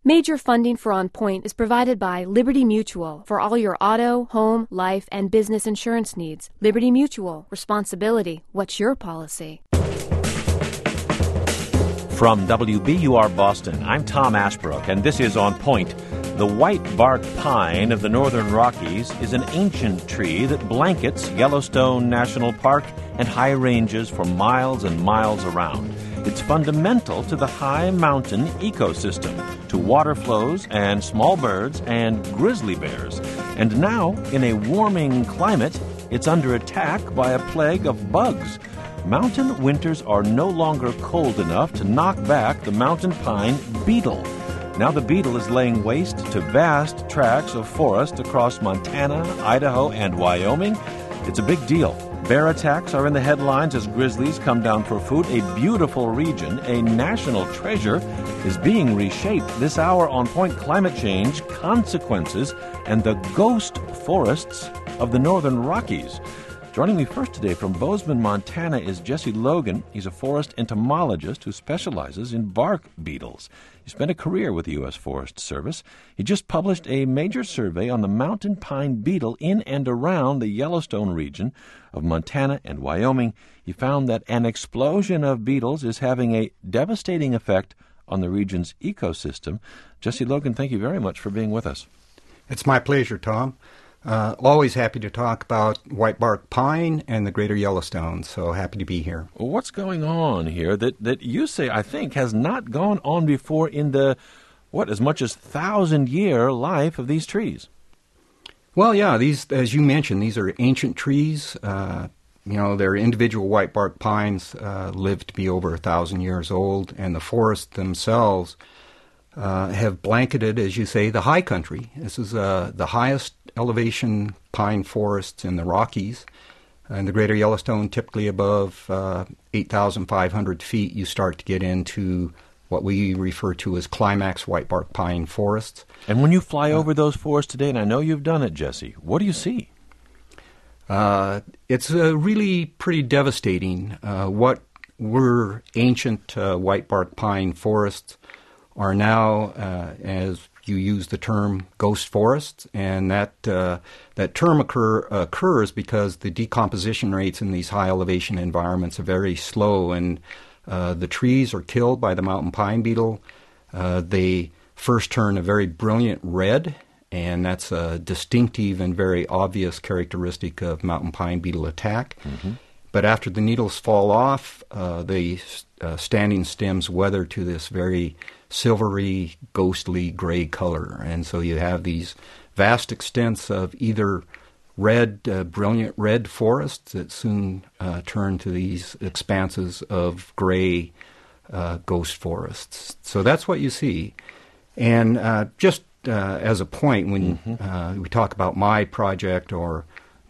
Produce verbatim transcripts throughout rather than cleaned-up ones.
Major funding for On Point is provided by Liberty Mutual for all your auto, home, life, and business insurance needs. Liberty Mutual. Responsibility. What's your policy? From W B U R Boston, I'm Tom Ashbrook, and this is On Point. The white bark pine of the northern Rockies is an ancient tree that blankets Yellowstone National Park and high ranges for miles and miles around. It's fundamental to the high mountain ecosystem, to water flows and small birds and grizzly bears. And now, in a warming climate, it's under attack by a plague of bugs. Mountain winters are no longer cold enough to knock back the mountain pine beetle. Now the beetle is laying waste to vast tracts of forest across Montana, Idaho, and Wyoming. It's a big deal. Bear attacks are in the headlines as grizzlies come down for food. A beautiful region, a national treasure, is being reshaped. This hour on Point: Climate Change, Consequences, and the Ghost Forests of the Northern Rockies. Joining me first today from Bozeman, Montana, is Jesse Logan. He's a forest entomologist who specializes in bark beetles. He spent a career with the U S Forest Service. He just published a major survey on the mountain pine beetle in and around the Yellowstone region of Montana and Wyoming. He found that an explosion of beetles is having a devastating effect on the region's ecosystem. Jesse Logan, thank you very much for being with us. It's my pleasure, Tom. Uh, always happy to talk about whitebark pine and the greater Yellowstone, so happy to be here. Well, what's going on here that, that you say, I think, has not gone on before in the, what, as much as thousand-year life of these trees? Well, yeah, these, as you mentioned, these are ancient trees. Uh, you know, their individual whitebark pines uh, live to be over a thousand years old, and the forests themselves uh, have blanketed, as you say, the high country. This is uh, the highest elevation pine forests in the Rockies. In the greater Yellowstone, typically above uh, eight thousand five hundred feet, you start to get into what we refer to as climax whitebark pine forests. And when you fly uh, over those forests today, and I know you've done it, Jesse, what do you see? Uh, it's uh, really pretty devastating. Uh, what were ancient uh, whitebark pine forests are now, uh, as you use the term, ghost forests, and that uh, that term occur, occurs because the decomposition rates in these high elevation environments are very slow, and uh, the trees are killed by the mountain pine beetle. Uh, they first turn a very brilliant red, and that's a distinctive and very obvious characteristic of mountain pine beetle attack. Mm-hmm. But after the needles fall off, uh, the uh, standing stems weather to this very silvery, ghostly gray color. And so you have these vast extents of either red, uh, brilliant red forests that soon uh, turn to these expanses of gray uh, ghost forests. So that's what you see. And uh, just uh, as a point, when mm-hmm. uh, we talk about my project or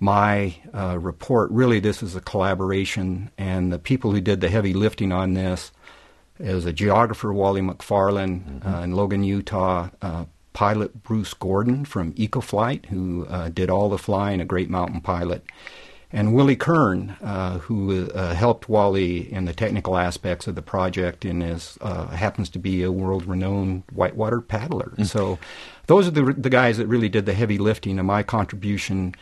my uh, report, really this is a collaboration, and the people who did the heavy lifting on this is a geographer, Wally McFarlane, mm-hmm. uh, in Logan, Utah, uh, pilot Bruce Gordon from EcoFlight, who uh, did all the flying, a great mountain pilot, and Willie Kern, uh, who uh, helped Wally in the technical aspects of the project and is uh, happens to be a world-renowned whitewater paddler. Mm-hmm. So those are the, the guys that really did the heavy lifting, and my contribution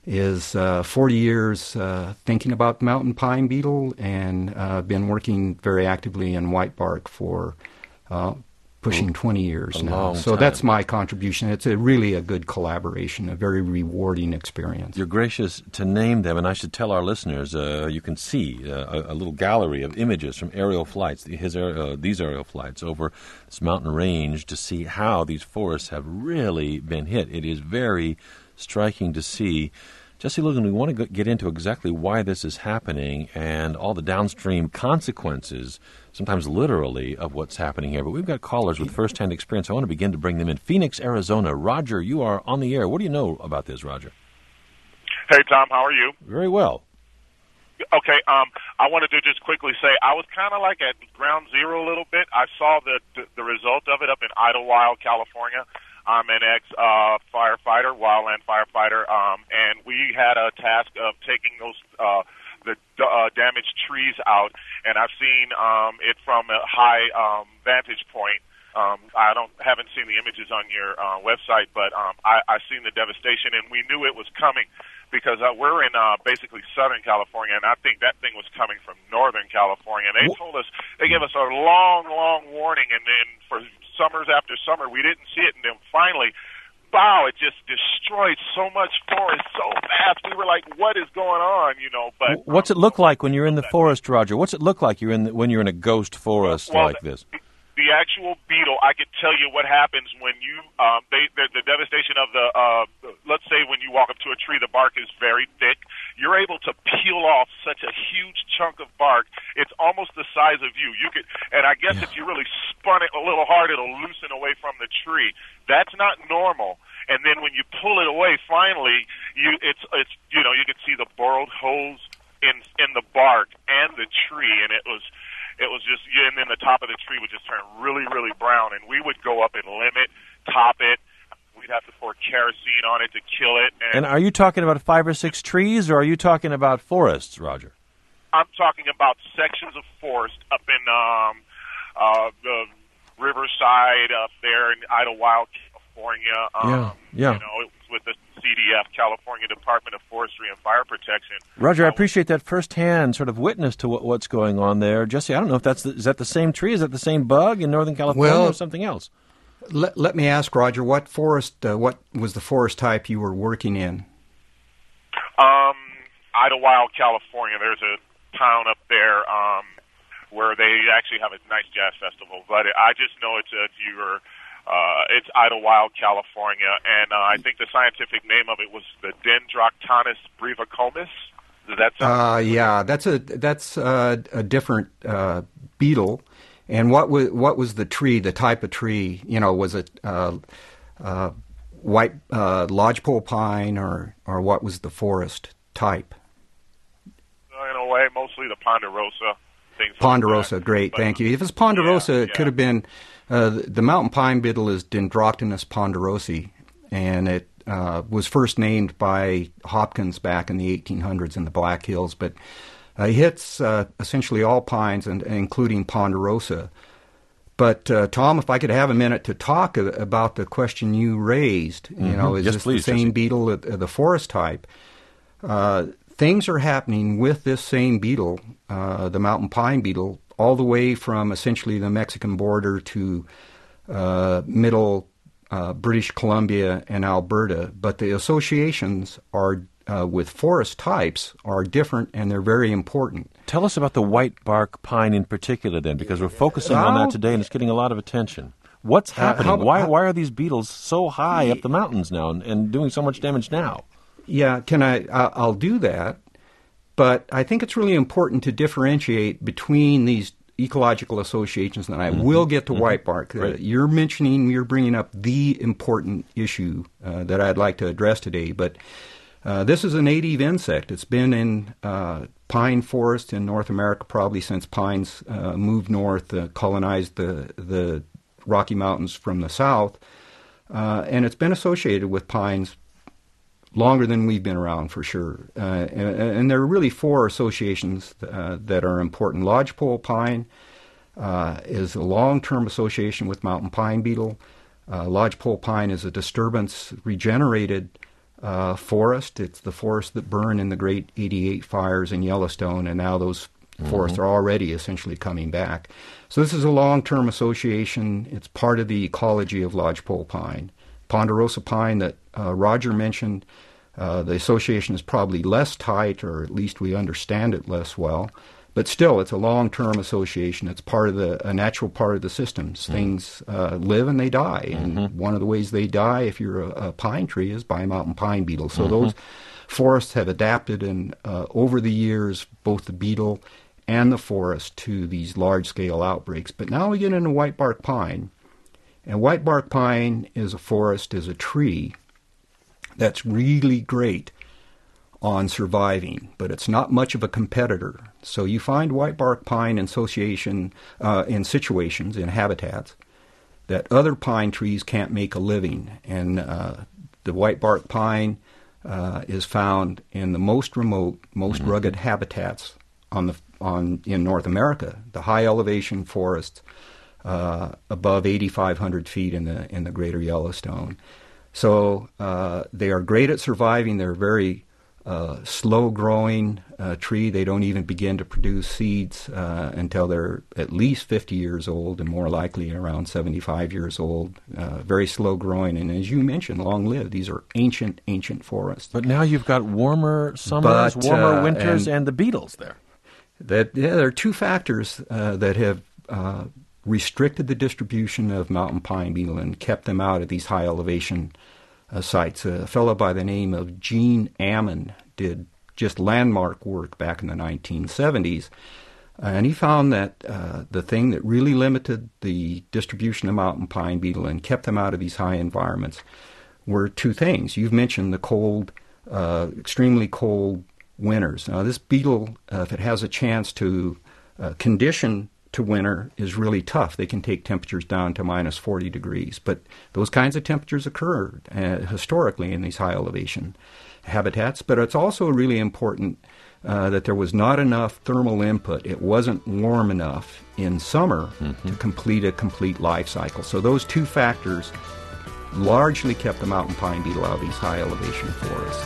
is uh, forty years uh, thinking about mountain pine beetle, and uh, been working very actively in whitebark for uh, pushing twenty years now. So time. That's my contribution. It's a really a good collaboration, a very rewarding experience. You're gracious to name them, and I should tell our listeners, uh, you can see uh, a, a little gallery of images from aerial flights, his, uh, these aerial flights over this mountain range to see how these forests have really been hit. It is very striking to see. Jesse Logan, we want to get into exactly why this is happening and all the downstream consequences, sometimes literally, of what's happening here. But we've got callers with first-hand experience. I want to begin to bring them in. Phoenix, Arizona. Roger, you are on the air. What do you know about this, Roger? Hey, Tom, how are you? Very well. Okay, um, I wanted to just quickly say I was kind of like at ground zero a little bit. I saw the, the, the result of it up in Idlewild, California. I'm an ex-firefighter, uh, wildland firefighter, um, and we had a task of taking those uh, the uh, damaged trees out, and I've seen um, it from a high um, vantage point. Um, I don't haven't seen the images on your uh, website, but um, I, I seen the devastation, and we knew it was coming because uh, we're in uh, basically Southern California, and I think that thing was coming from Northern California. And they told us, they gave us a long, long warning, and then for summers after summer, we didn't see it, and then finally, wow, it just destroyed so much forest so fast. We were like, what is going on, you know? But what's it look like when you're in the forest, Roger? What's it look like you're in the, when you're in a ghost forest well, like this? The actual beetle, I could tell you what happens when you, um, they, the, the devastation of the, uh, let's say when you walk up to a tree, the bark is very thick. You're able to peel off such a huge chunk of bark. It's almost the size of you. You could, and I guess yeah. if you really spun it a little hard, it'll loosen away from the tree. That's not normal. And then when you pull it away, finally, you, it's, it's, you know, you could see the burrowed holes in, in the bark and the tree, and it was, It was just, yeah, and then the top of the tree would just turn really, really brown, and we would go up and limb it, top it. We'd have to pour kerosene on it to kill it. And And, are you talking about five or six trees, or are you talking about forests, Roger? I'm talking about sections of forest up in um, uh, the Riverside up there in Idlewild, California. Um, yeah, yeah. You know, it was with the C D F, California Department of Forestry and Fire Protection. Roger, I appreciate that firsthand sort of witness to what, what's going on there. Jesse, I don't know if that's the, is that the same tree? Is that the same bug in Northern California well, or something else? Let, let me ask, Roger, what forest? Uh, what was the forest type you were working in? Um, Idlewild, California. There's a town up there um, where they actually have a nice jazz festival. But I just know it's if you were. Uh, it's Idlewild, California, and uh, I think the scientific name of it was the Dendroctonus brevicomis. Does that sound? Uh, yeah, that's a that's uh, a different uh, beetle. And what was what was the tree? The type of tree? You know, was it uh, uh, white uh, lodgepole pine, or or what was the forest type? Uh, in a way, mostly the ponderosa. Things Ponderosa, like great, but, thank you. If it's ponderosa, yeah, it yeah. could have been, uh, the, the mountain pine beetle is Dendroctonus ponderosi, and it uh, was first named by Hopkins back in the eighteen hundreds in the Black Hills, but uh, it hits uh, essentially all pines, and including ponderosa. But, uh, Tom, if I could have a minute to talk a, about the question you raised, you mm-hmm. know, is yes, this please, the same Jesse. beetle, uh, the forest type? Uh, things are happening with this same beetle, uh, the mountain pine beetle, all the way from essentially the Mexican border to uh, middle uh, British Columbia and Alberta. But the associations are uh, with forest types are different, and they're very important. Tell us about the white bark pine in particular, then, because we're focusing on that today, and it's getting a lot of attention. What's happening? Uh, how, why how, why are these beetles so high up the mountains now and, and doing so much damage now? Yeah, can I? Uh, I'll do that, but I think it's really important to differentiate between these ecological associations, and I mm-hmm. will get to mm-hmm. white bark. Uh, you're mentioning, you're bringing up the important issue uh, that I'd like to address today, but uh, this is a native insect. It's been in uh, pine forest in North America probably since pines uh, moved north, uh, colonized the the Rocky Mountains from the south, uh, and it's been associated with pines longer than we've been around, for sure. Uh, and, and there are really four associations uh, that are important. Lodgepole pine uh, is a long-term association with mountain pine beetle. Uh, lodgepole pine is a disturbance regenerated uh, forest. It's the forest that burned in the great eighty-eight fires in Yellowstone, and now those mm-hmm. forests are already essentially coming back. So this is a long-term association. It's part of the ecology of lodgepole pine. Ponderosa pine that uh, Roger mentioned, uh, the association is probably less tight, or at least we understand it less well. But still, it's a long-term association. It's part of the a natural part of the systems. Mm-hmm. Things uh, live and they die, and mm-hmm. one of the ways they die, if you're a, a pine tree, is by a mountain pine beetle. So mm-hmm. those forests have adapted, and uh, over the years, both the beetle and the forest to these large-scale outbreaks. But now we get into white bark pine. And white bark pine is a forest, is a tree that's really great on surviving, but it's not much of a competitor. So you find white bark pine in association, uh, in situations, in habitats, that other pine trees can't make a living. And uh, the white bark pine uh, is found in the most remote, most mm-hmm. rugged habitats on the on in North America, the high elevation forests. uh, above eighty-five hundred feet in the in the Greater Yellowstone. So uh, they are great at surviving. They're very uh, slow-growing uh, tree. They don't even begin to produce seeds uh, until they're at least fifty years old, and more likely around seventy-five years old. Uh, very slow-growing, and as you mentioned, long-lived. These are ancient, ancient forests. But now you've got warmer summers, But, warmer uh, winters, and- and the beetles there. That yeah, there are two factors uh, that have uh, restricted the distribution of mountain pine beetle and kept them out of these high elevation uh, sites. A fellow by the name of Gene Ammon did just landmark work back in the nineteen seventies, uh, and he found that uh, the thing that really limited the distribution of mountain pine beetle and kept them out of these high environments were two things. You've mentioned the cold, uh, extremely cold winters. Now, this beetle, uh, if it has a chance to uh, condition to winter, is really tough. They can take temperatures down to minus forty degrees, but those kinds of temperatures occur uh, historically in these high elevation habitats. But it's also really important uh, that there was not enough thermal input. It wasn't warm enough in summer mm-hmm. to complete a complete life cycle. So those two factors largely kept the mountain pine beetle out of these high elevation forests.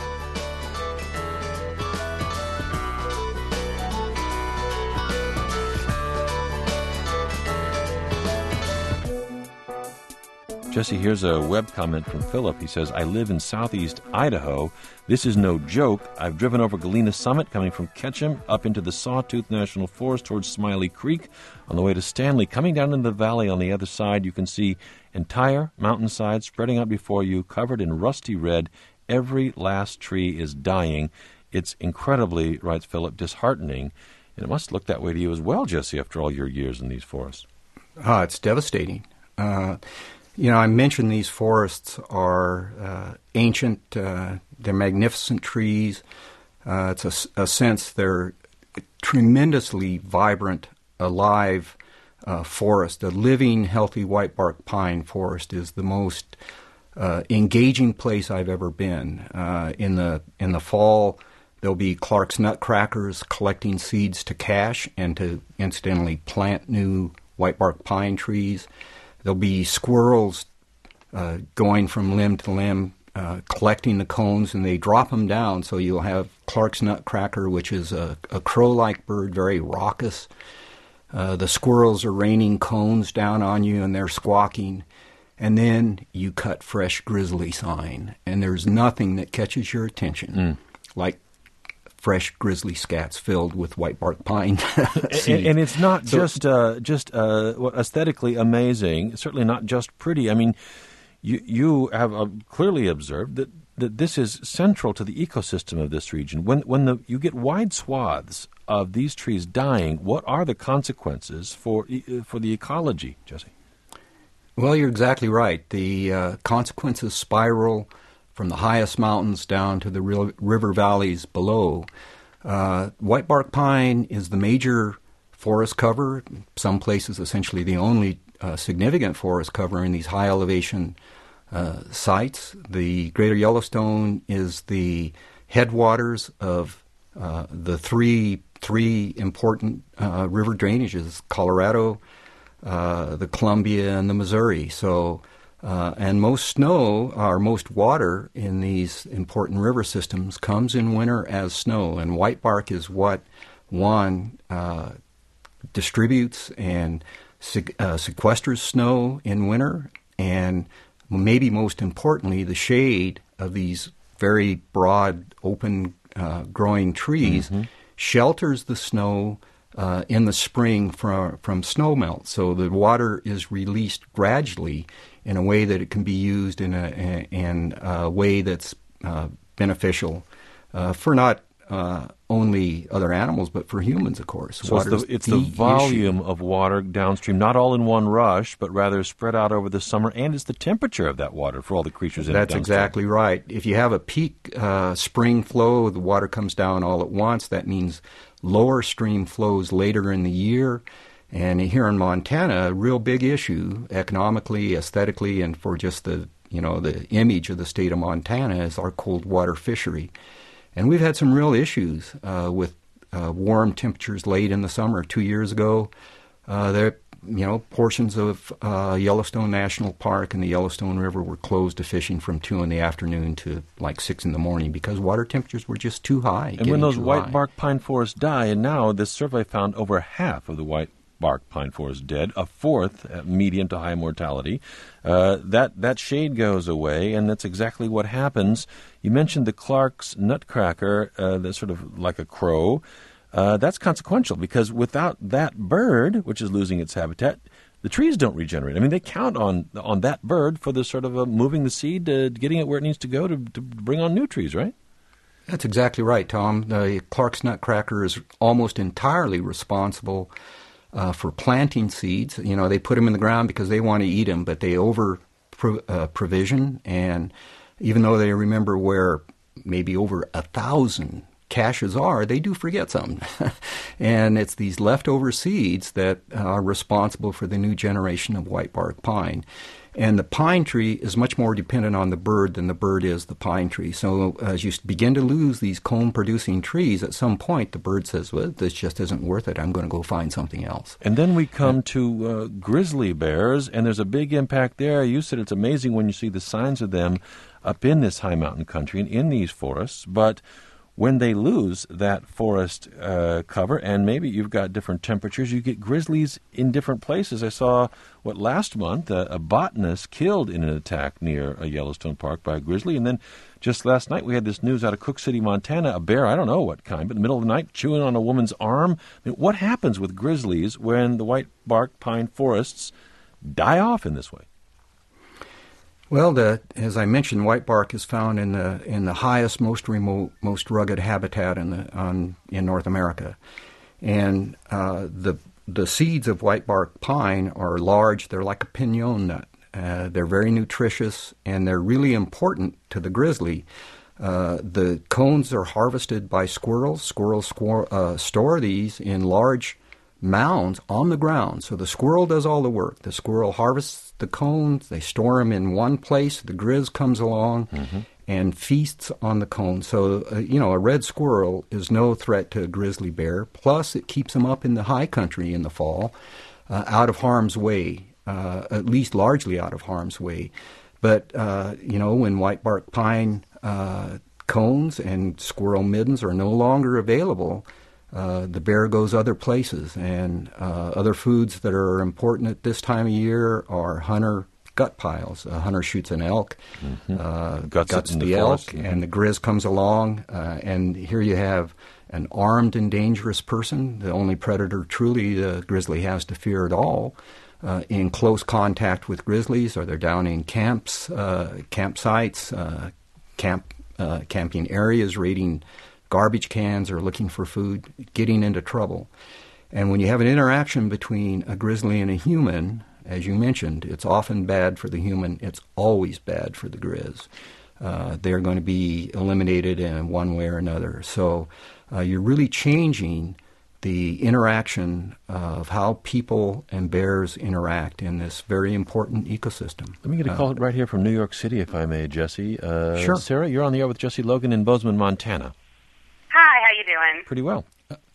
Jesse, here's a web comment from Philip. He says, I live in southeast Idaho. This is no joke. I've driven over Galena Summit, coming from Ketchum, up into the Sawtooth National Forest towards Smiley Creek. On the way to Stanley, coming down into the valley on the other side, you can see entire mountainside spreading out before you, covered in rusty red. Every last tree is dying. It's incredibly, writes Philip, disheartening. And it must look that way to you as well, Jesse, after all your years in these forests. Ah, it's devastating. Uh You know, I mentioned these forests are uh, ancient, uh, they're magnificent trees. Uh, it's a, a sense they're tremendously vibrant, alive uh, forest. A living, healthy whitebark pine forest is the most uh, engaging place I've ever been. Uh, in the in the fall, there'll be Clark's nutcrackers collecting seeds to cache and to incidentally plant new whitebark pine trees. There'll be squirrels uh, going from limb to limb, uh, collecting the cones, and they drop them down. So you'll have Clark's nutcracker, which is a, a crow-like bird, very raucous. Uh, the squirrels are raining cones down on you, and they're squawking. And then you cut fresh grizzly sign, and there's nothing that catches your attention mm. like fresh grizzly scats filled with whitebark pine seed. And, and it's not so, just uh, just uh, aesthetically amazing. It's certainly not just pretty. I mean, you you have uh, clearly observed that, that this is central to the ecosystem of this region. When when the you get wide swaths of these trees dying, what are the consequences for for the ecology, Jesse? Well, you're exactly right. The uh, consequences spiral from the highest mountains down to the real river valleys below. Uh, whitebark pine is the major forest cover, some places essentially the only uh, significant forest cover in these high elevation uh, sites. The Greater Yellowstone is the headwaters of uh, the three three important uh, river drainages, Colorado, uh, the Columbia, and the Missouri. So Uh, and most snow, or most water in these important river systems comes in winter as snow. And whitebark is what, one, uh, distributes and se- uh, sequesters snow in winter. And maybe most importantly, the shade of these very broad, open, uh, growing trees mm-hmm. shelters the snow uh, in the spring from, from snow melt. So the water is released gradually in a way that it can be used in a, in a way that's uh, beneficial uh, for not uh, only other animals, but for humans, of course. So it's the, it's the, the volume issue. of water downstream, not all in one rush, but rather spread out over the summer, and it's the temperature of that water for all the creatures in it. That's exactly right. If you have a peak uh, spring flow, the water comes down all at once. That means lower stream flows later in the year. And here in Montana, a real big issue economically, aesthetically, and for just the, you know, the image of the state of Montana is our cold water fishery. And we've had some real issues uh, with uh, warm temperatures late in the summer. Two years ago, uh, there you know, portions of uh, Yellowstone National Park and the Yellowstone River were closed to fishing from two in the afternoon to like six in the morning because water temperatures were just too high. And when those white high. bark pine forests die, and now this survey found over half of the white bark pine forest dead, a fourth at medium to high mortality, uh, that, that shade goes away, and that's exactly what happens. You mentioned the Clark's nutcracker, uh, that's sort of like a crow. Uh, that's consequential because without that bird, which is losing its habitat, the trees don't regenerate. I mean, they count on on that bird for the sort of uh, moving the seed, uh, getting it where it needs to go to, to bring on new trees, right? That's exactly right, Tom. The Clark's nutcracker is almost entirely responsible uh, for planting seeds. You know, they put them in the ground because they want to eat them, but they over uh, provision, and even though they remember where maybe over a thousand caches are, they do forget some. And it's these leftover seeds that are responsible for the new generation of white bark pine. And the pine tree is much more dependent on the bird than the bird is the pine tree. So as you begin to lose these comb-producing trees, at some point the bird says, well, this just isn't worth it. I'm going to go find something else. And then we come to uh, grizzly bears, and there's a big impact there. You said it's amazing when you see the signs of them up in this high mountain country and in these forests, but when they lose that forest uh, cover, and maybe you've got different temperatures, you get grizzlies in different places. I saw, what, last month, uh, a botanist killed in an attack near a Yellowstone Park by a grizzly. And then just last night we had this news out of Cook City, Montana, a bear, I don't know what kind, but in the middle of the night chewing on a woman's arm. I mean, what happens with grizzlies when the white bark pine forests die off in this way? Well, the, as I mentioned, white bark is found in the in the highest, most remote, most rugged habitat in the on in North America, and uh, the the seeds of white bark pine are large. They're like a pinon nut. Uh, they're very nutritious, and they're really important to the grizzly. Uh, the cones are harvested by squirrels. Squirrels squir- uh, store these in large mounds on the ground. So the squirrel does all the work. The squirrel harvests the cones. They store them in one place. The grizz comes along mm-hmm. and feasts on the cones. So, uh, you know, a red squirrel is no threat to a grizzly bear. Plus, it keeps them up in the high country in the fall, uh, out of harm's way, uh, at least largely out of harm's way. But, uh, you know, when white bark pine uh, cones and squirrel middens are no longer available, Uh, the bear goes other places, and uh, other foods that are important at this time of year are hunter gut piles. A hunter shoots an elk, mm-hmm. uh, guts, guts the, the elk, mm-hmm. and the grizz comes along, uh, and here you have an armed and dangerous person, the only predator truly the grizzly has to fear at all, uh, in close contact with grizzlies, or they're down in camps, uh, campsites, uh, camp uh, camping areas, raiding garbage cans or looking for food, getting into trouble. And when you have an interaction between a grizzly and a human, as you mentioned, it's often bad for the human. It's always bad for the grizz. Uh, they're going to be eliminated in one way or another. So uh, you're really changing the interaction of how people and bears interact in this very important ecosystem. Let me get a call uh, right here from New York City, if I may, Jesse. Uh, sure. Sarah, you're on the air with Jesse Logan in Bozeman, Montana. Hi, how you doing? Pretty well.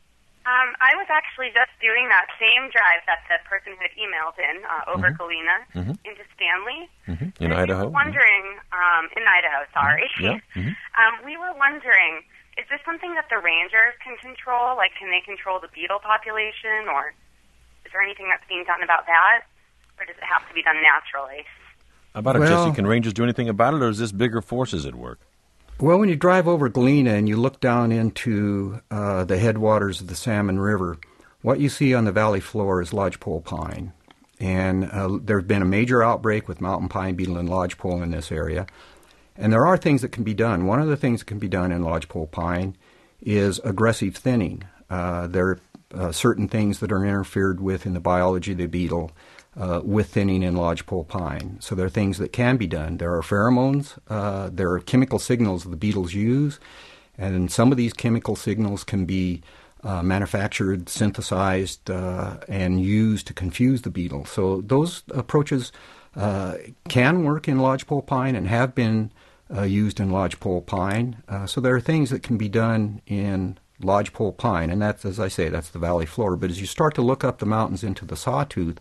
Um, I was actually just doing that same drive that the person had emailed in uh, over mm-hmm. Galena mm-hmm. into Stanley. Mm-hmm. In and Idaho? We were wondering, um, in Idaho, sorry. Mm-hmm. Yeah. Mm-hmm. um, we were wondering, is this something that the rangers can control? Like, can they control the beetle population, or is there anything that's being done about that? Or does it have to be done naturally? How about well, it, Jesse? Can rangers do anything about it, or is this bigger forces at work? Well, when you drive over Galena and you look down into uh, the headwaters of the Salmon River, what you see on the valley floor is lodgepole pine. And uh, there's been a major outbreak with mountain pine beetle and lodgepole in this area. And there are things that can be done. One of the things that can be done in lodgepole pine is aggressive thinning. Uh, there are uh, certain things that are interfered with in the biology of the beetle Uh, with thinning in lodgepole pine. So there are things that can be done. There are pheromones. Uh, there are chemical signals the beetles use, and some of these chemical signals can be uh, manufactured, synthesized, uh, and used to confuse the beetle. So those approaches uh, can work in lodgepole pine and have been uh, used in lodgepole pine. Uh, so there are things that can be done in lodgepole pine, and that's, as I say, that's the valley floor. But as you start to look up the mountains into the sawtooth,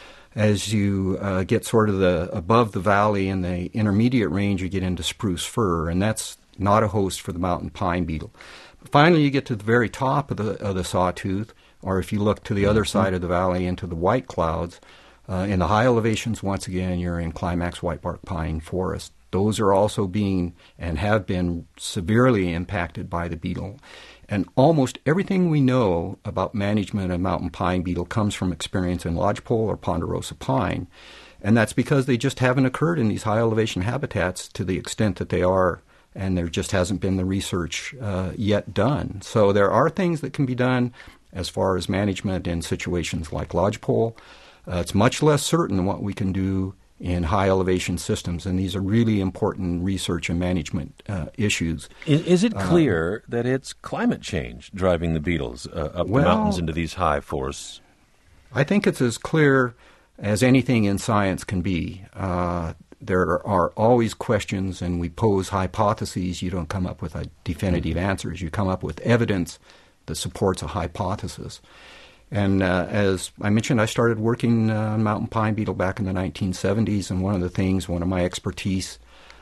as you uh, get sort of the above the valley and the intermediate range, you get into spruce fir, and that's not a host for the mountain pine beetle. Finally, you get to the very top of the of the sawtooth, or if you look to the other side of the valley into the white clouds, uh, in the high elevations, once again, you're in climax whitebark pine forest. Those are also being and have been severely impacted by the beetle. And almost everything we know about management of mountain pine beetle comes from experience in lodgepole or ponderosa pine. And that's because they just haven't occurred in these high elevation habitats to the extent that they are, and there just hasn't been the research uh, yet done. So there are things that can be done as far as management in situations like lodgepole. Uh, it's much less certain what we can do in high elevation systems, and these are really important research and management uh, issues. Is, is it clear uh, that it's climate change driving the beetles uh, up well, the mountains into these high forests? I think it's as clear as anything in science can be. Uh, there are always questions, and we pose hypotheses. You don't come up with a definitive mm-hmm. answers. You come up with evidence that supports a hypothesis. And uh, as I mentioned, I started working uh, on mountain pine beetle back in the nineteen seventies, and one of the things, one of my expertise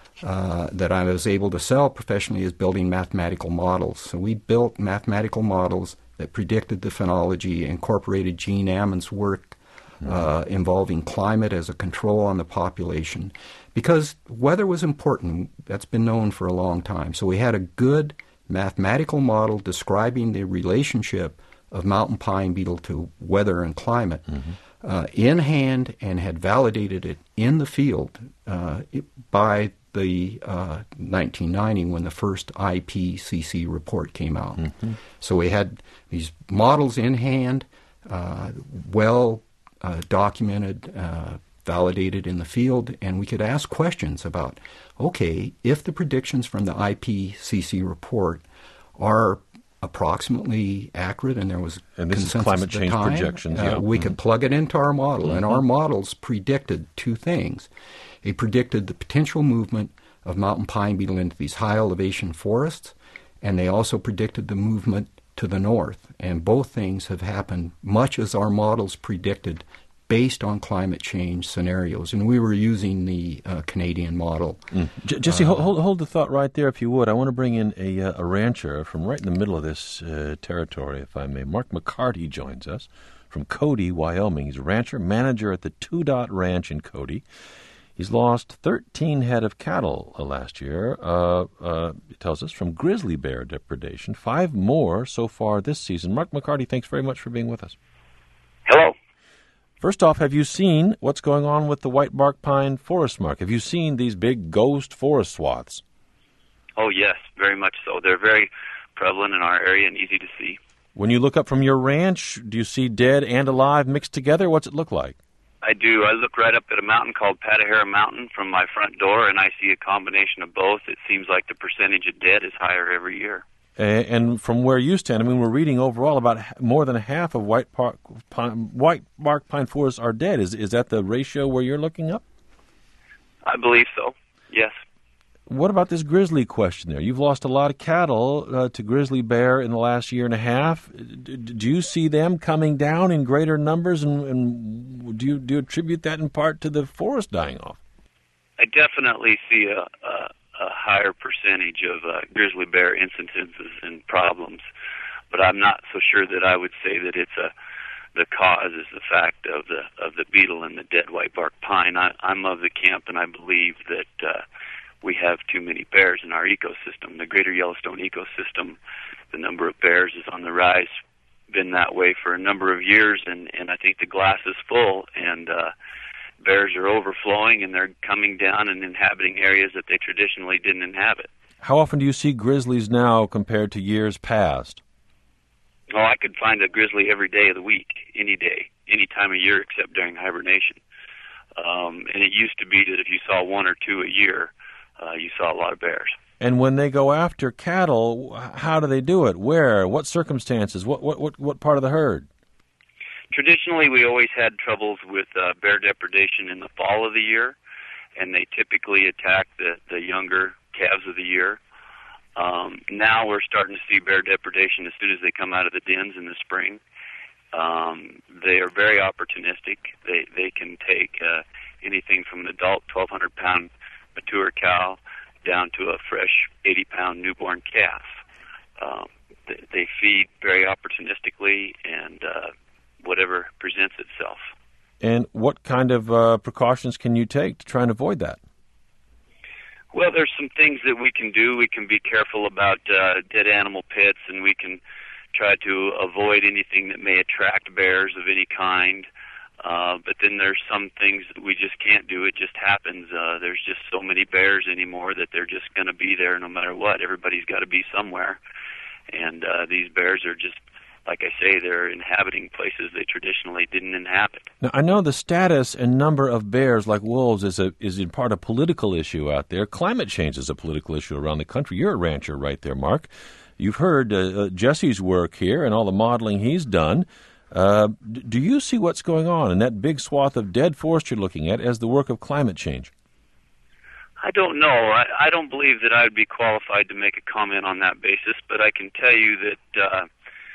uh, that I was able to sell professionally is building mathematical models. So we built mathematical models that predicted the phenology, incorporated Gene Ammon's work uh, involving climate as a control on the population, because weather was important. That's been known for a long time. So we had a good mathematical model describing the relationship of mountain pine beetle to weather and climate mm-hmm. uh, in hand, and had validated it in the field uh, it, by the uh, nineteen ninety when the first I P C C report came out. Mm-hmm. So we had these models in hand, uh, well uh, documented, uh, validated in the field, and we could ask questions about, okay, if the predictions from the I P C C report are approximately accurate, and there was and this consensus is climate at the change time, projections. uh, Yeah. we mm-hmm. could plug it into our model, mm-hmm. and our models predicted two things. It predicted the potential movement of mountain pine beetle into these high elevation forests, and they also predicted the movement to the north. And both things have happened much as our models predicted, based on climate change scenarios. And we were using the uh, Canadian model. Mm. J- Jesse, uh, hold, hold the thought right there, if you would. I want to bring in a, uh, a rancher from right in the middle of this uh, territory, if I may. Mark McCarty joins us from Cody, Wyoming. He's a rancher, manager at the Two Dot Ranch in Cody. He's lost thirteen head of cattle uh, last year, uh, uh, he tells us, from grizzly bear depredation. Five more so far this season. Mark McCarty, thanks very much for being with us. Hello. First off, have you seen what's going on with the whitebark pine forest, Mark? Have you seen these big ghost forest swaths? Oh, yes, very much so. They're very prevalent in our area and easy to see. When you look up from your ranch, do you see dead and alive mixed together? What's it look like? I do. I look right up at a mountain called Patahara Mountain from my front door, and I see a combination of both. It seems like the percentage of dead is higher every year. And from where you stand, I mean, we're reading overall about more than half of white park pine, white bark pine forests are dead. Is is that the ratio where you're looking up? I believe so, yes. What about this grizzly question there? You've lost a lot of cattle uh, to grizzly bear in the last year and a half. D- do you see them coming down in greater numbers, and, and do, you, do you attribute that in part to the forest dying off? I definitely see a... a a higher percentage of uh, grizzly bear incidences and problems, but I'm not so sure that I would say that it's a the cause is the fact of the of the beetle and the dead whitebark pine. I, I'm of the camp, and I believe that uh, we have too many bears in our ecosystem. The Greater Yellowstone ecosystem, the number of bears is on the rise, been that way for a number of years, and, and I think the glass is full, and uh, bears are overflowing, and they're coming down and inhabiting areas that they traditionally didn't inhabit. How often do you see grizzlies now compared to years past? Oh, I could find a grizzly every day of the week, any day, any time of year except during hibernation. Um, and it used to be that if you saw one or two a year, uh, you saw a lot of bears. And when they go after cattle, how do they do it? Where? What circumstances? What what what, what part of the herd? Traditionally, we always had troubles with uh, bear depredation in the fall of the year, and they typically attack the, the younger calves of the year. Um, now we're starting to see bear depredation as soon as they come out of the dens in the spring. Um, they are very opportunistic. They they can take uh, anything from an adult twelve hundred pound mature cow down to a fresh eighty pound newborn calf. Um, they, they feed very opportunistically and uh, whatever presents itself. And what kind of uh, precautions can you take to try and avoid that? Well, there's some things that we can do. We can be careful about uh, dead animal pits, and we can try to avoid anything that may attract bears of any kind. Uh, but then there's some things that we just can't do. It just happens. Uh, there's just so many bears anymore that they're just going to be there no matter what. Everybody's got to be somewhere. And uh, these bears are just, like I say, they're inhabiting places they traditionally didn't inhabit. Now, I know the status and number of bears like wolves is a is in part a political issue out there. Climate change is a political issue around the country. You're a rancher right there, Mark. You've heard uh, uh, Jesse's work here and all the modeling he's done. Uh, do you see what's going on in that big swath of dead forest you're looking at as the work of climate change? I don't know. I, I don't believe that I would be qualified to make a comment on that basis, but I can tell you that uh,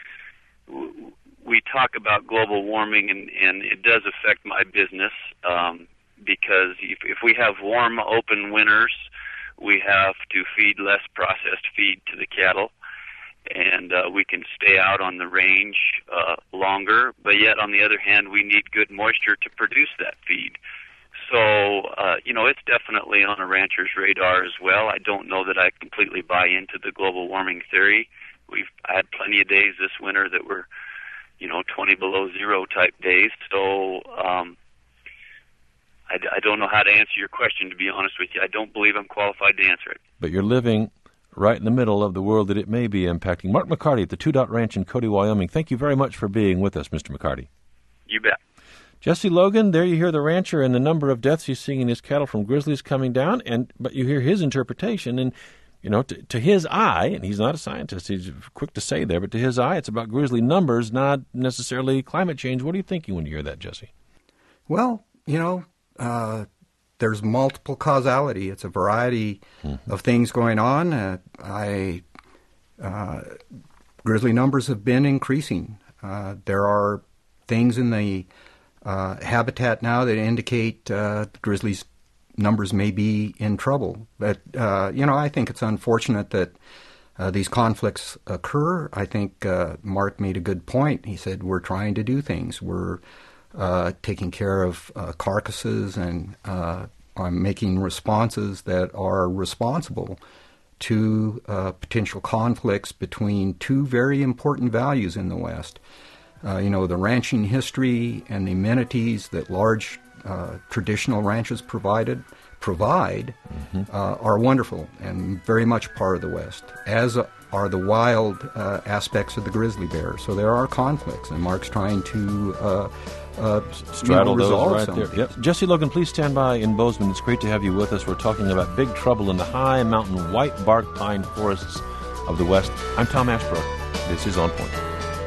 w- we talk about global warming, and, and it does affect my business um, because if, if we have warm, open winters, we have to feed less processed feed to the cattle, and uh, we can stay out on the range uh, longer, but yet on the other hand, we need good moisture to produce that feed. So, uh, you know, it's definitely on a rancher's radar as well. I don't know that I completely buy into the global warming theory. We've had plenty of days this winter that were, you know, twenty below zero type days. So um, I, I don't know how to answer your question, to be honest with you. I don't believe I'm qualified to answer it. But you're living right in the middle of the world that it may be impacting. Mark McCarty at the Two Dot Ranch in Cody, Wyoming. Thank you very much for being with us, Mister McCarty. You bet. Jesse Logan, there you hear the rancher and the number of deaths he's seeing in his cattle from grizzlies coming down, and but you hear his interpretation, and you know, to, to his eye, and he's not a scientist, he's quick to say there, but to his eye, it's about grizzly numbers, not necessarily climate change. What are you thinking when you hear that, Jesse? Well, you know, uh, there's multiple causality. It's a variety mm-hmm. of things going on. Uh, I uh, grizzly numbers have been increasing. Uh, there are things in the Uh, habitat now that indicate uh, the grizzlies' numbers may be in trouble. But, uh, you know, I think it's unfortunate that uh, these conflicts occur. I think uh, Mark made a good point. He said we're trying to do things. We're uh, taking care of uh, carcasses and uh, are making responses that are responsible to uh, potential conflicts between two very important values in the West. Uh, you know, the ranching history and the amenities that large uh, traditional ranches provided provide mm-hmm. uh, are wonderful and very much part of the West, as are the wild uh, aspects of the grizzly bear. So there are conflicts, and Mark's trying to uh, uh, straddle you know, those right some there. Yep. Jesse Logan, please stand by in Bozeman. It's great to have you with us. We're talking about big trouble in the high mountain white bark pine forests of the West. I'm Tom Ashbrook. This is On Point.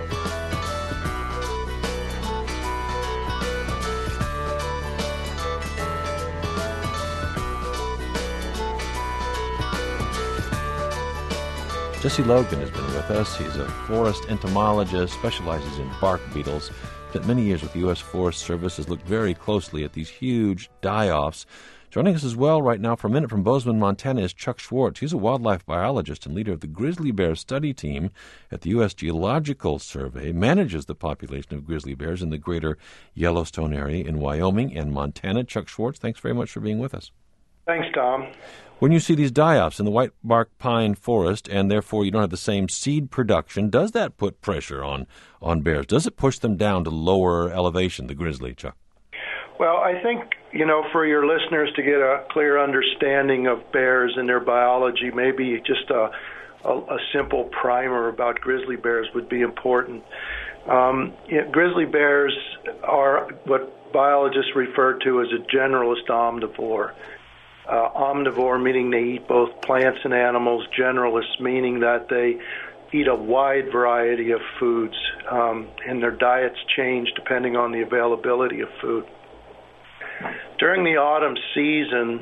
Jesse Logan has been with us. He's a forest entomologist, specializes in bark beetles. Spent many years with the U S Forest Service, has looked very closely at these huge die-offs. Joining us as well right now for a minute from Bozeman, Montana is Chuck Schwartz. He's a wildlife biologist and leader of the grizzly bear study team at the U S Geological Survey, manages the population of grizzly bears in the greater Yellowstone area in Wyoming and Montana. Chuck Schwartz, thanks very much for being with us. Thanks, Tom. When you see these die-offs in the white bark pine forest, and therefore you don't have the same seed production, does that put pressure on, on bears? Does it push them down to lower elevation, the grizzly, Chuck? Well, I think, you know, for your listeners to get a clear understanding of bears and their biology, maybe just a, a, a simple primer about grizzly bears would be important. Um, you know, grizzly bears are what biologists refer to as a generalist omnivore. Uh, omnivore meaning they eat both plants and animals, generalists meaning that they eat a wide variety of foods, um, and their diets change depending on the availability of food. During the autumn season,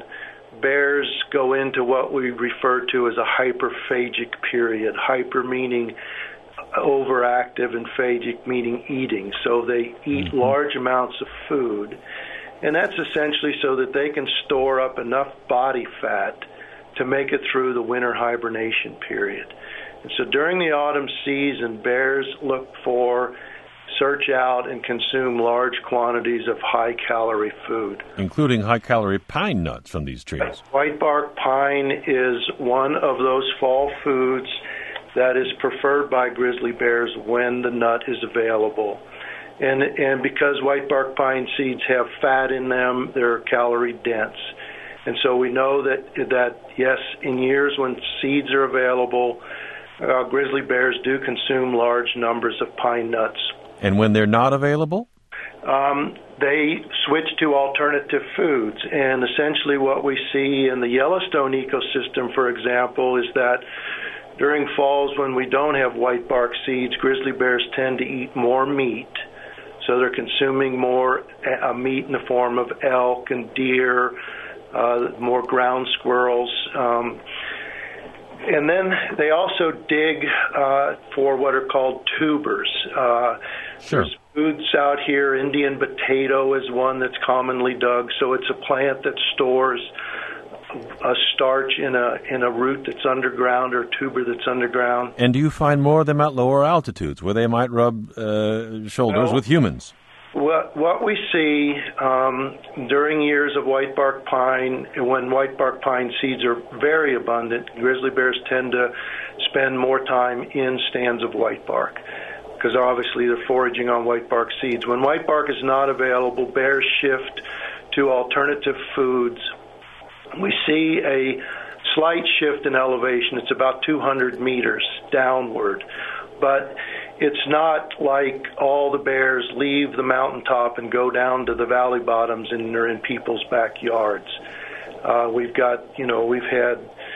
bears go into what we refer to as a hyperphagic period. Hyper meaning overactive and phagic meaning eating. So they eat mm-hmm. large amounts of food, and that's essentially so that they can store up enough body fat to make it through the winter hibernation period. And so during the autumn season, bears look for, search out, and consume large quantities of high-calorie food. Including high-calorie pine nuts from these trees. White bark pine is one of those fall foods that is preferred by grizzly bears when the nut is available. And and because white bark pine seeds have fat in them, they're calorie dense. And so we know that, that yes, in years when seeds are available, uh, grizzly bears do consume large numbers of pine nuts. And when they're not available? Um, they switch to alternative foods. And essentially what we see in the Yellowstone ecosystem, for example, is that during falls when we don't have white bark seeds, grizzly bears tend to eat more meat. So they're consuming more uh, meat in the form of elk and deer, uh, more ground squirrels. Um, and then they also dig uh, for what are called tubers. Uh, sure. There's foods out here. Indian potato is one that's commonly dug. So it's a plant that stores a starch in a in a root that's underground or a tuber that's underground. And do you find more of them at lower altitudes where they might rub uh, shoulders well, with humans? What what we see um, during years of white bark pine, when white bark pine seeds are very abundant, grizzly bears tend to spend more time in stands of white bark because obviously they're foraging on white bark seeds. When white bark is not available, bears shift to alternative foods. We see a slight shift in elevation. It's about two hundred meters downward. But it's not like all the bears leave the mountaintop and go down to the valley bottoms and they're in people's backyards. Uh, we've got, you know, we've had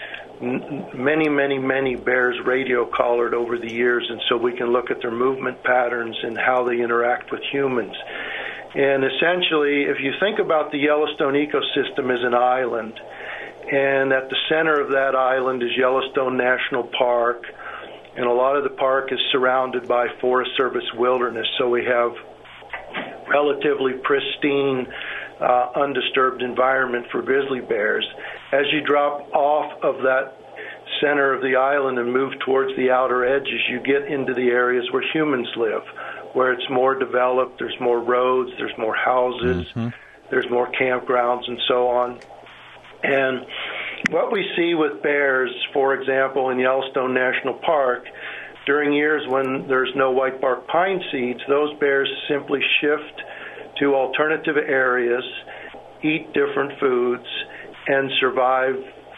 n- many, many, many bears radio collared over the years, and so we can look at their movement patterns and how they interact with humans. And essentially, if you think about the Yellowstone ecosystem as an island, and at the center of that island is Yellowstone National Park, and a lot of the park is surrounded by Forest Service wilderness, so we have relatively pristine, uh, undisturbed environment for grizzly bears. As you drop off of that center of the island and move towards the outer edges, you get into the areas where humans live, where it's more developed, there's more roads, there's more houses, mm-hmm. there's more campgrounds, and so on. And what we see with bears, for example, in Yellowstone National Park, during years when there's no white bark pine seeds, those bears simply shift to alternative areas, eat different foods, and survive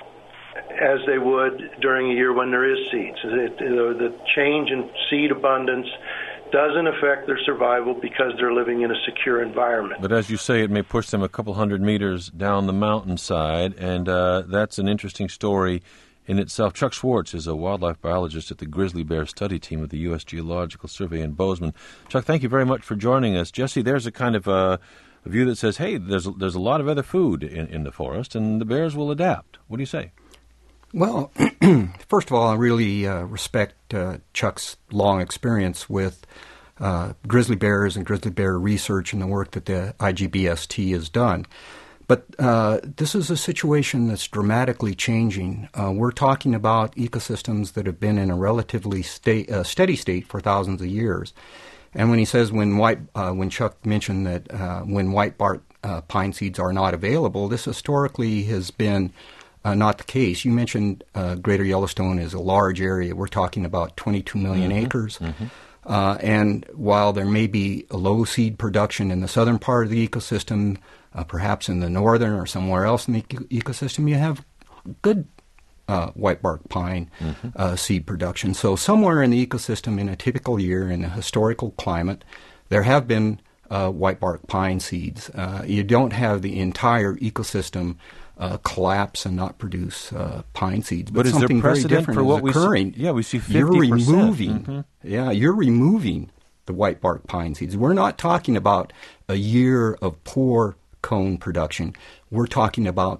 as they would during a year when there is seeds. It, the change in seed abundance doesn't affect their survival because they're living in a secure environment. But as you say, it may push them a couple hundred meters down the mountainside, and uh, that's an interesting story in itself. Chuck Schwartz is a wildlife biologist at the Grizzly Bear Study Team of the U S Geological Survey in Bozeman. Chuck, thank you very much for joining us. Jesse, there's a kind of a, a view that says, hey, there's a, there's a lot of other food in, in the forest, and the bears will adapt. What do you say? Well, first of all, I really uh, respect uh, Chuck's long experience with uh, grizzly bears and grizzly bear research and the work that the I G B S T has done. But uh, this is a situation that's dramatically changing. Uh, we're talking about ecosystems that have been in a relatively sta- uh, steady state for thousands of years. And when he says when white, uh, when Chuck mentioned that uh, when white bark uh, pine seeds are not available, this historically has been Uh, not the case. You mentioned uh, Greater Yellowstone is a large area. We're talking about twenty-two million mm-hmm. acres. Mm-hmm. Uh, and while there may be a low seed production in the southern part of the ecosystem, uh, perhaps in the northern or somewhere else in the e- ecosystem, you have good uh, white bark pine mm-hmm. uh, seed production. So somewhere in the ecosystem in a typical year in a historical climate, there have been uh, white bark pine seeds. Uh, you don't have the entire ecosystem Uh, collapse and not produce uh, pine seeds, but, but is something there very precedent different for what is we occurring. See? Yeah, we see fifty You're percent. removing, mm-hmm. yeah, you're removing the white bark pine seeds. We're not talking about a year of poor cone production. We're talking about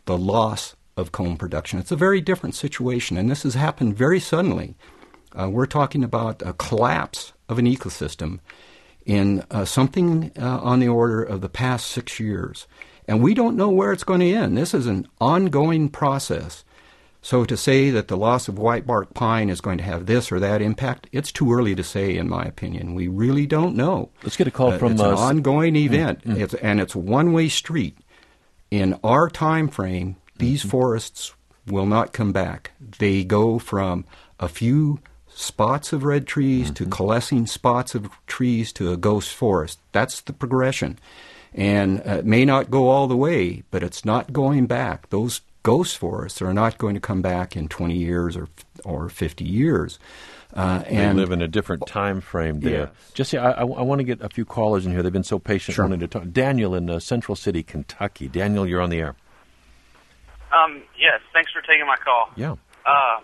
the loss of cone production. It's a very different situation, and this has happened very suddenly. Uh, we're talking about a collapse of an ecosystem in uh, something uh, on the order of the past six years. And we don't know where it's going to end. This is an ongoing process. So to say that the loss of white bark pine is going to have this or that impact, it's too early to say, in my opinion. We really don't know. Let's get a call uh, from... It's uh, an ongoing event, mm-hmm. it's, and it's a one-way street. In our time frame, these mm-hmm. forests will not come back. They go from a few spots of red trees mm-hmm. to coalescing spots of trees to a ghost forest. That's the progression. And uh, it may not go all the way, but it's not going back. Those ghost forests are not going to come back in twenty years or or fifty years. Uh, they and live in a different time frame there. Yes. Jesse, I, I, I want to get a few callers in here. They've been so patient Sure. wanting to talk. Daniel in uh, Central City, Kentucky. Daniel, you're on the air. Um, yes, thanks for taking my call. Yeah. Uh,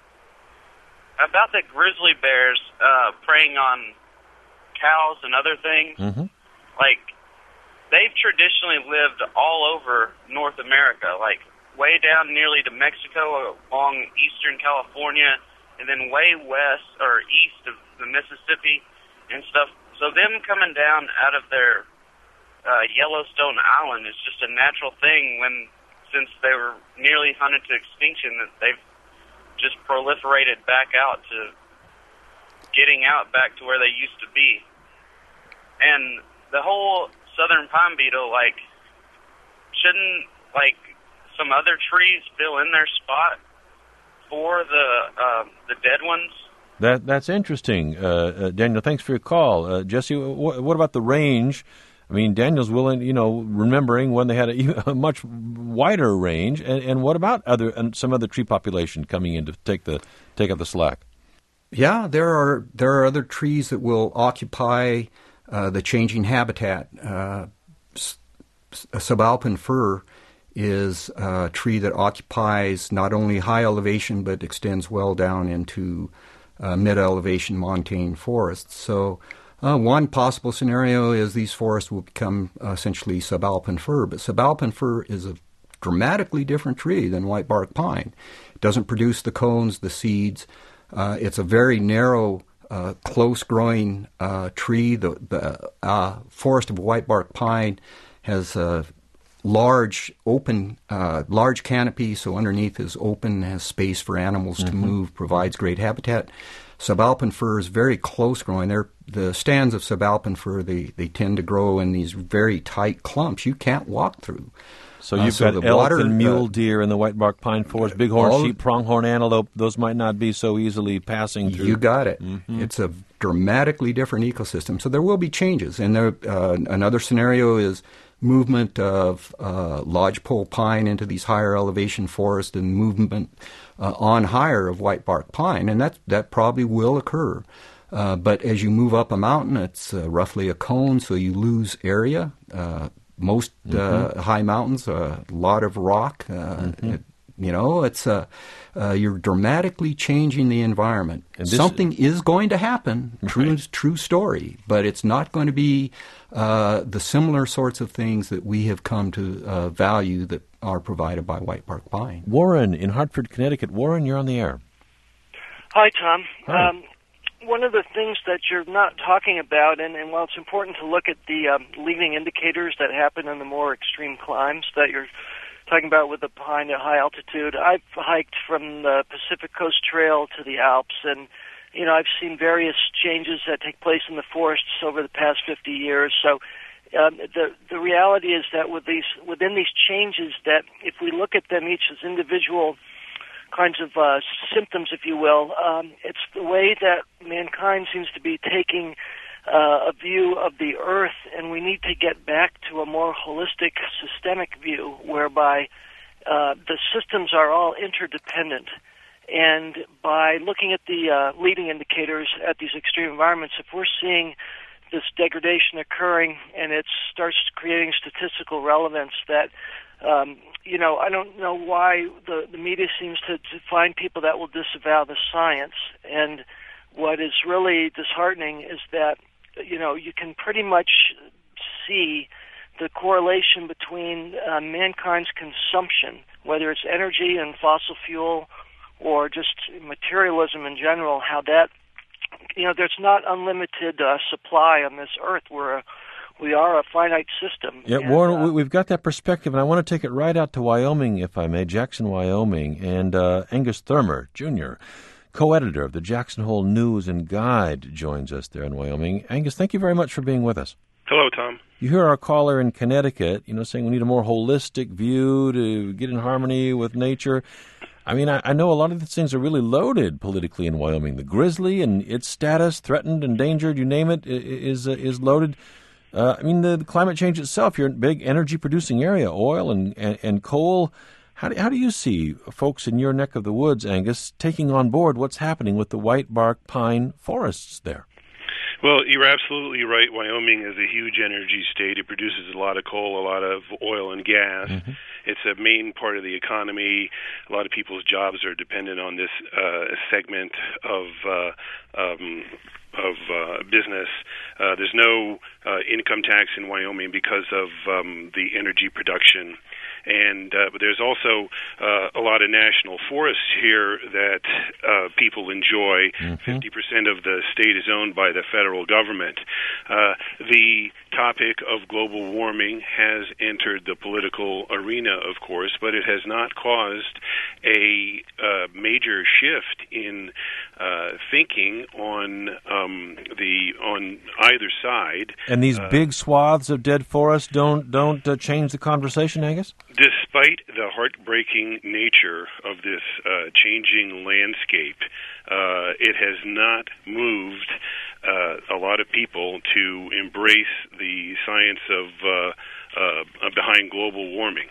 about the grizzly bears uh, preying on cows and other things, Mm-hmm. like, they've traditionally lived all over North America, like way down nearly to Mexico, along eastern California, and then way west or east of the Mississippi and stuff. So them coming down out of their uh, Yellowstone Island is just a natural thing when, since they were nearly hunted to extinction, that they've just proliferated back out to getting out back to where they used to be. And the whole southern pine beetle, like, shouldn't, like, some other trees fill in their spot for the uh, the dead ones? That That's interesting. Uh, uh, Daniel, thanks for your call. Uh, Jesse, wh- what about the range? I mean, Daniel's willing, you know, remembering when they had a, a much wider range. And, and what about other and some other tree population coming in to take the take up the slack? Yeah, there are there are other trees that will occupy uh, the changing habitat. Uh, s- subalpine fir is a tree that occupies not only high elevation but extends well down into uh, mid-elevation montane forests. So uh, one possible scenario is these forests will become uh, essentially subalpine fir. But subalpine fir is a dramatically different tree than white bark pine. It doesn't produce the cones, the seeds. Uh, it's a very narrow, uh, close-growing uh, tree. The, the uh, forest of white bark pine has a large open, uh, large canopy, so underneath is open, has space for animals mm-hmm. to move, provides great habitat. Subalpine fir is very close-growing. They're, the stands of subalpine fir, they, they tend to grow in these very tight clumps you can't walk through. So you've uh, so got elk water, and mule uh, deer in the white bark pine forest, bighorn all, sheep, pronghorn antelope. Those might not be so easily passing through. You got it. Mm-hmm. It's a dramatically different ecosystem. So there will be changes. And there, uh, another scenario is movement of uh, lodgepole pine into these higher elevation forests and movement uh, on higher of white bark pine. And that, that probably will occur. Uh, but as you move up a mountain, it's uh, roughly a cone, so you lose area. Uh, Most uh, mm-hmm. high mountains, a lot of rock. Uh, mm-hmm. it, you know, it's uh, uh, you're dramatically changing the environment. Something is going to happen. True, right. true story. But it's not going to be uh, the similar sorts of things that we have come to uh, value that are provided by white bark pine. Warren in Hartford, Connecticut. Warren, you're on the air. Hi, Tom. Hi. Um, one of the things that you're not talking about, and, and while it's important to look at the um, leading indicators that happen in the more extreme climbs that you're talking about with the pine at high altitude, I've hiked from the Pacific Coast Trail to the Alps, and you know I've seen various changes that take place in the forests over the past fifty years. So um, the the reality is that with these within these changes, that if we look at them each as individual kinds of uh, symptoms, if you will, um, it's the way that mankind seems to be taking uh, a view of the earth, and we need to get back to a more holistic, systemic view whereby uh, the systems are all interdependent. And by looking at the uh, leading indicators at these extreme environments, if we're seeing this degradation occurring and it starts creating statistical relevance that Um, you know, I don't know why the, the media seems to, to find people that will disavow the science. And what is really disheartening is that, you know, you can pretty much see the correlation between uh, mankind's consumption, whether it's energy and fossil fuel or just materialism in general, how that, you know, there's not unlimited uh, supply on this earth. We're a, we are a finite system. Yeah, and, Warren, uh, we've got that perspective, and I want to take it right out to Wyoming, if I may, Jackson, Wyoming, and uh, Angus Thurmer, Junior, co-editor of the Jackson Hole News and Guide, joins us there in Wyoming. Angus, thank you very much for being with us. Hello, Tom. You hear our caller in Connecticut, you know, saying we need a more holistic view to get in harmony with nature. I mean, I, I know a lot of these things are really loaded politically in Wyoming. The grizzly and its status, threatened, endangered, you name it, is uh, is loaded. Uh, I mean, the, the climate change itself, you're in a big energy-producing area, oil and, and, and coal. How do, how do you see folks in your neck of the woods, Angus, taking on board what's happening with the white bark pine forests there? Well, you're absolutely right. Wyoming is a huge energy state. It produces a lot of coal, a lot of oil and gas. Mm-hmm. It's a main part of the economy. A lot of people's jobs are dependent on this uh, segment of uh, um, of uh, business. Uh, there's no uh, income tax in Wyoming because of um, the energy production. And uh, but there's also uh, a lot of national forests here that uh, people enjoy. Mm-hmm. fifty percent of the state is owned by the federal government. Uh, the topic of global warming has entered the political arena, of course, but it has not caused a uh, major shift in uh, thinking on um, the on either side. And these uh, big swaths of dead forest don't don't uh, change the conversation, Angus? Despite the heartbreaking nature of this uh, changing landscape, uh, it has not moved uh, a lot of people to embrace the science of uh, uh, behind global warming.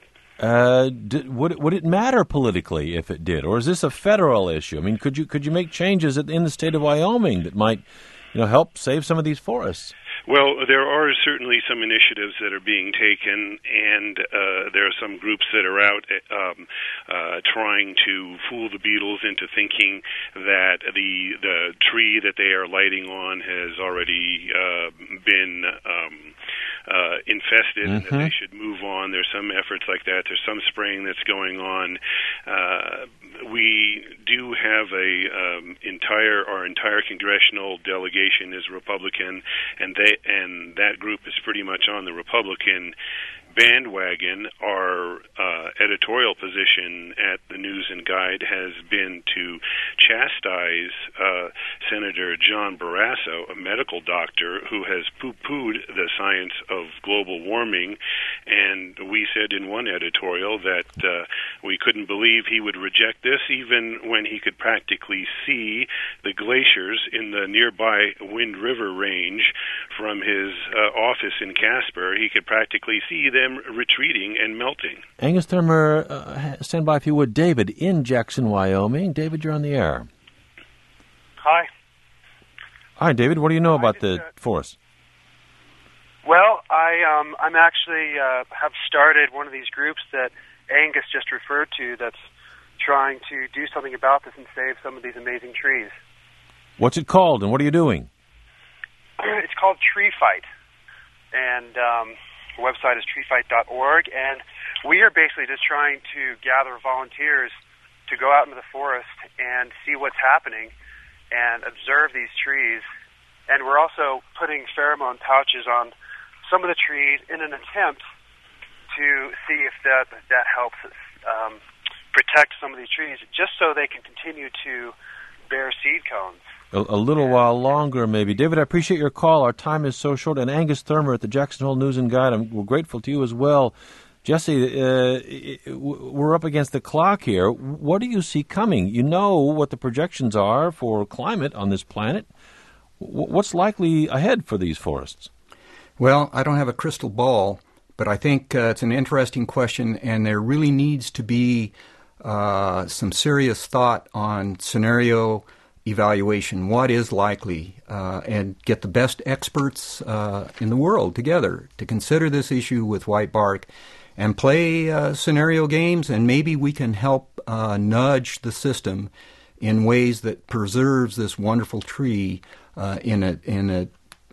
Uh, did, would it, would it matter politically if it did, or is this a federal issue? I mean, could you could you make changes in the state of Wyoming that might, you know, help save some of these forests? Well, there are certainly some initiatives that are being taken, and uh, there are some groups that are out um, uh, trying to fool the beetles into thinking that the the tree that they are lighting on has already uh, been um, uh, infested, mm-hmm. and that they should move on. There's some efforts like that. There's some spraying that's going on. Uh, we do have a um, entire our entire congressional delegation is Republican, and they and that group is pretty much on the Republican bandwagon. Our uh, editorial position at the News and Guide has been to chastise uh, Senator John Barrasso, a medical doctor who has poo-pooed the science of global warming, and we said in one editorial that uh, we couldn't believe he would reject this even when he could practically see the glaciers in the nearby Wind River range from his uh, office in Casper. He could practically see them retreating and melting. Angus Thurmer, uh, stand by if you would. David in Jackson, Wyoming. David, you're on the air. Hi. Hi, David. What do you know about the uh, forest? Well, I um, I'm actually uh, have started one of these groups that Angus just referred to that's trying to do something about this and save some of these amazing trees. What's it called, and what are you doing? It's called Tree Fight, and um, the website is tree fight dot org, and we are basically just trying to gather volunteers to go out into the forest and see what's happening and observe these trees. And we're also putting pheromone pouches on some of the trees in an attempt to see if that that helps us um, protect some of these trees, just so they can continue to bear seed cones. A, a little while longer, maybe. David, I appreciate your call. Our time is so short. And Angus Thurmer at the Jackson Hole News and Guide, I'm, we're grateful to you as well. Jesse, uh, we're up against the clock here. What do you see coming? You know what the projections are for climate on this planet. What's likely ahead for these forests? Well, I don't have a crystal ball, but I think uh, it's an interesting question, and there really needs to be uh, some serious thought on scenario evaluation, what is likely, uh, and get the best experts uh, in the world together to consider this issue with white bark and play uh, scenario games, and maybe we can help uh, nudge the system in ways that preserves this wonderful tree uh, in a in a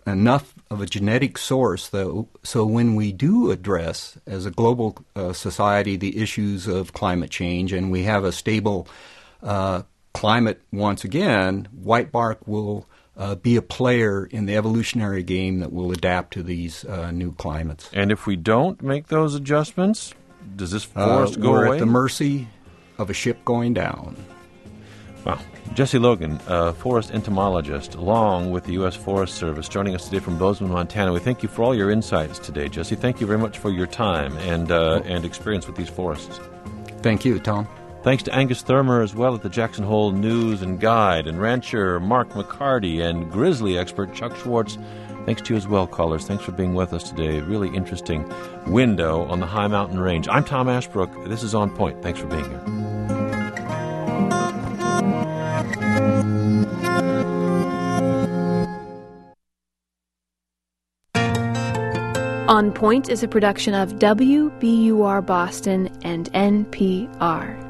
enough of a genetic source, though, so when we do address, as a global uh, society, the issues of climate change, and we have a stable uh, climate once again, white bark will uh, be a player in the evolutionary game that will adapt to these uh, new climates. And if we don't make those adjustments, does this forest uh, go we're away? At the mercy of a ship going down. Wow. Jesse Logan, a forest entomologist, along with the U S Forest Service, joining us today from Bozeman, Montana. We thank you for all your insights today, Jesse. Thank you very much for your time and uh, and experience with these forests. Thank you, Tom. Thanks to Angus Thurmer as well at the Jackson Hole News and Guide, and rancher Mark McCarty, and grizzly expert Chuck Schwartz. Thanks to you as well, callers. Thanks for being with us today. Really interesting window on the high mountain range. I'm Tom Ashbrook. This is On Point. Thanks for being here. On Point is a production of W B U R Boston and N P R.